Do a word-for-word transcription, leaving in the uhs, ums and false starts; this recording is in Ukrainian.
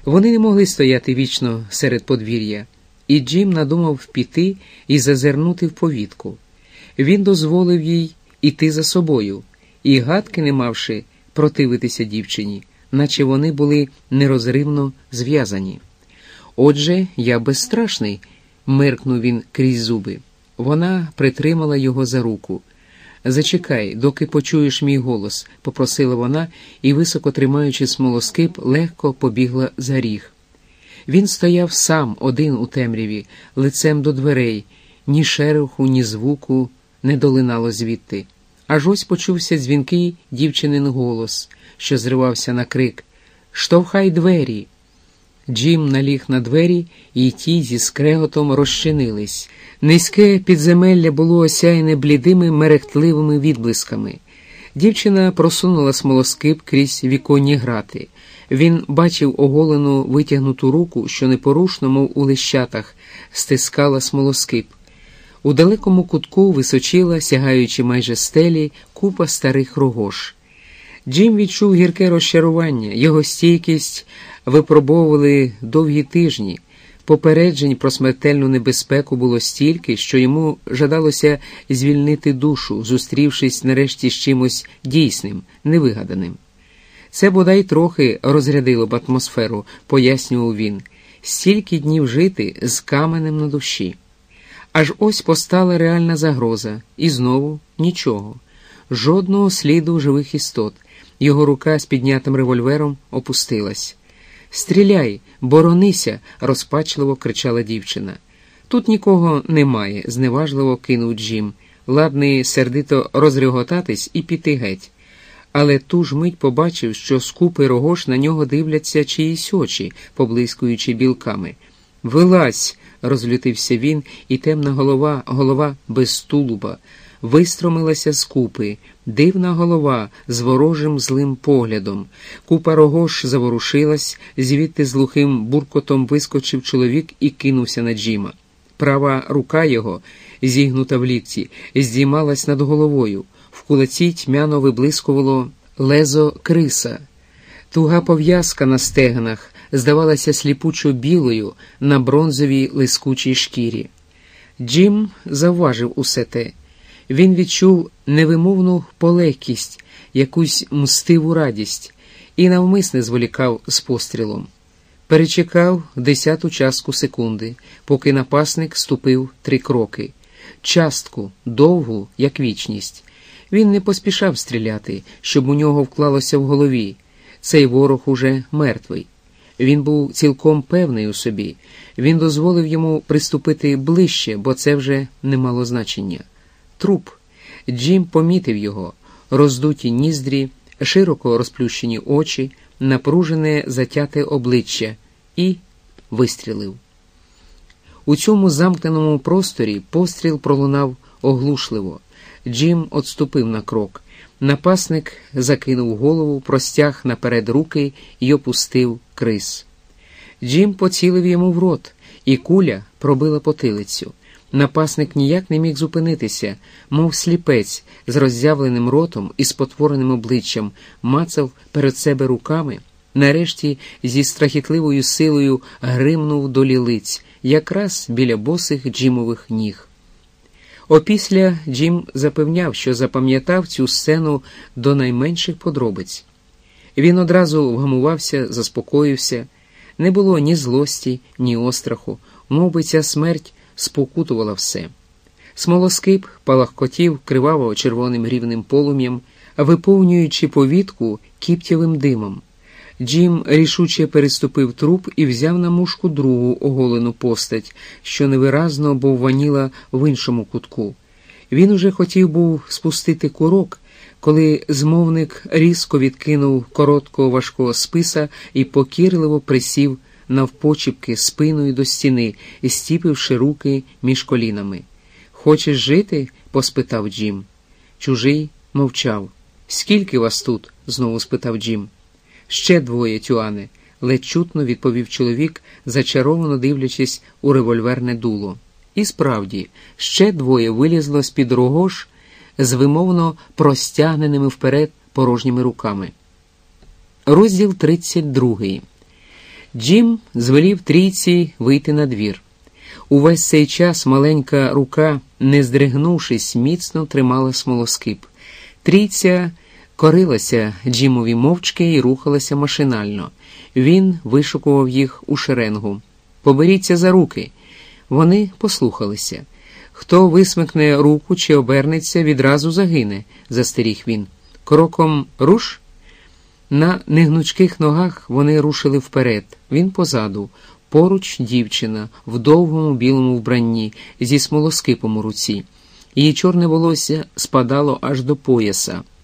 Вони не могли стояти вічно серед подвір'я, і Джим надумав піти і зазирнути в повітку. Він дозволив їй іти за собою, і гадки не мавши противитися дівчині, наче вони були нерозривно зв'язані. «Отже, я безстрашний», – миркнув він крізь зуби. Вона притримала його за руку. «Зачекай, доки почуєш мій голос», – попросила вона і, високо тримаючи смолоскип, легко побігла за ріг. Він стояв сам, один у темряві, лицем до дверей, ні шероху, ні звуку не долинало звідти. Аж ось почувся дзвінкий дівчинин голос, що зривався на крик: «Штовхай двері!» Джим наліг на двері, і ті зі скреготом розчинились. Низьке підземелля було осяяне блідими мерехтливими відблисками. Дівчина просунула смолоскип крізь віконні грати. Він бачив оголену витягнуту руку, що непорушно, мов у лищатах, стискала смолоскип. У далекому кутку височила, сягаючи майже стелі, купа старих рогош. Джим відчув гірке розчарування, його стійкість випробовували довгі тижні. Попереджень про смертельну небезпеку було стільки, що йому жадалося звільнити душу, зустрівшись нарешті з чимось дійсним, невигаданим. Це бодай трохи розрядило б атмосферу, пояснював він. Стільки днів жити з каменем на душі. Аж ось постала реальна загроза, і знову нічого. Жодного сліду живих істот. Його рука з піднятим револьвером опустилась. «Стріляй! Боронися!» – розпачливо кричала дівчина. «Тут нікого немає», – зневажливо кинув Джим, ладний сердито розреготатись і піти геть. Але ту ж мить побачив, що з купи рогош на нього дивляться чиїсь очі, поблискуючи білками. «Вилазь!» – розлютився він, і темна голова, голова без тулуба, вистромилася з купи, дивна голова з ворожим злим поглядом. Купа рогош заворушилась, звідти з глухим буркотом вискочив чоловік і кинувся на Джима. Права рука його, зігнута в лікті, здіймалась над головою. В кулаці тьмяно виблискувало лезо криса. Туга пов'язка на стегнах здавалася сліпучо білою на бронзовій лискучій шкірі. Джим завважив усе те. Він відчув невимовну полегкість, якусь мстиву радість, і навмисне зволікав з пострілом. Перечекав десяту частку секунди, поки напасник ступив три кроки. Частку, довгу, як вічність. Він не поспішав стріляти, щоб у нього вклалося в голові. Цей ворог уже мертвий. Він був цілком певний у собі. Він дозволив йому приступити ближче, бо це вже не мало значення. Труп. Джим помітив його. Роздуті ніздрі, широко розплющені очі, напружене затяте обличчя. І вистрілив. У цьому замкненому просторі постріл пролунав оглушливо. Джим отступив на крок. Напасник закинув голову, простяг наперед руки і опустив крис. Джим поцілив йому в рот, і куля пробила потилицю. Напасник ніяк не міг зупинитися, мов сліпець з роззявленим ротом і спотвореним обличчям, мацав перед себе руками, нарешті зі страхітливою силою гримнув до лілиць, якраз біля босих Джимових ніг. Опісля Джим запевняв, що запам'ятав цю сцену до найменших подробиць. Він одразу вгамувався, заспокоївся. Не було ні злості, ні остраху, мов би ця смерть спокутувала все. Смолоскип палахкотів криваво червоним рівним полум'ям, виповнюючи повітку кіптєвим димом. Джим рішуче переступив труп і взяв на мушку другу оголену постать, що невиразно бовваніла в іншому кутку. Він уже хотів був спустити курок, коли змовник різко відкинув короткого важкого списа і покірливо присів навпочіпки спиною до стіни, стіпивши руки між колінами. «Хочеш жити?» – поспитав Джим. Чужий мовчав. «Скільки вас тут?» – знову спитав Джим. «Ще двоє, Тюане», – ледь чутно відповів чоловік, зачаровано дивлячись у револьверне дуло. І справді, ще двоє вилізло з-під рогош з вимовно простягненими вперед порожніми руками. Розділ тридцять другий. Джим звелів трійці вийти на двір. Увесь цей час маленька рука, не здригнувшись, міцно тримала смолоскип. Трійця корилася Джимові мовчки і рухалася машинально. Він вишукував їх у шеренгу. «Поберіться за руки!» Вони послухалися. «Хто висмикне руку чи обернеться, відразу загине», – застеріг він. «Кроком руш!» На негнучких ногах вони рушили вперед, він позаду. Поруч дівчина в довгому білому вбранні зі смолоскипом у руці. Її чорне волосся спадало аж до пояса.